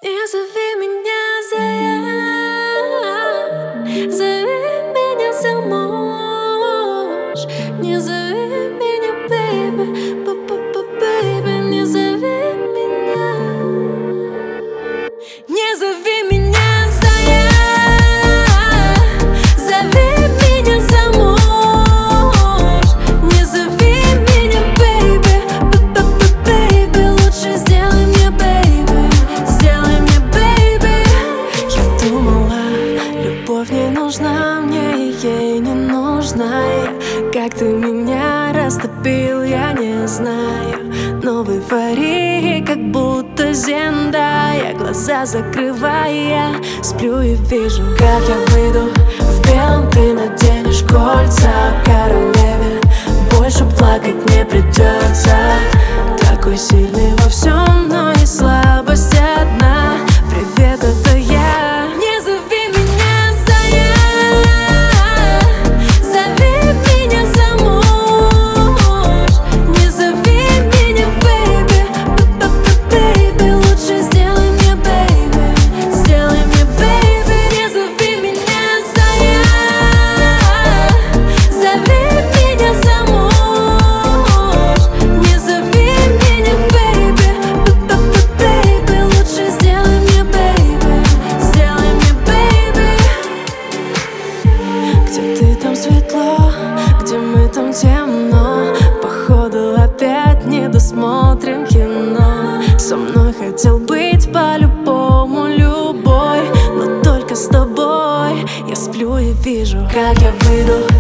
Не зови меня Зая, зови меня замуж. Не зови меня, бэйби, бэйби, не зови меня. Не зови меня Зая, зови меня замуж. Не зови меня, бэйби, бэйби, лучше сделай мне, бэйби, сделай мне, бэйби. Я думала, любовь не нужна мне, и ей не нужна я. Как ты меня растопил, я не знаю. Но в эйфории, как будто Зендая, глаза закрывая, сплю и вижу, как я выйду в белом, ты наденешь кольца королеве. Больше плакать не придется. Такой сильный во всем, но и слабость одна. Привет, это я. Не зови меня Зая, зови меня замуж. Не зови меня, бэйби, бэйби, лучше сделай мне, бэйби, сделай мне, бэйби. Не зови меня Зая, зови меня замуж. Не зови меня, бэйби, бэйби, лучше сделай мне, бэйби, сделай мне, бэйби. Где ты, там светло, где мы, там темно. Походу опять не досмотрим кино. Со мной хотел быть по-любому любой, но только с тобой. Я сплю и вижу, как я выйду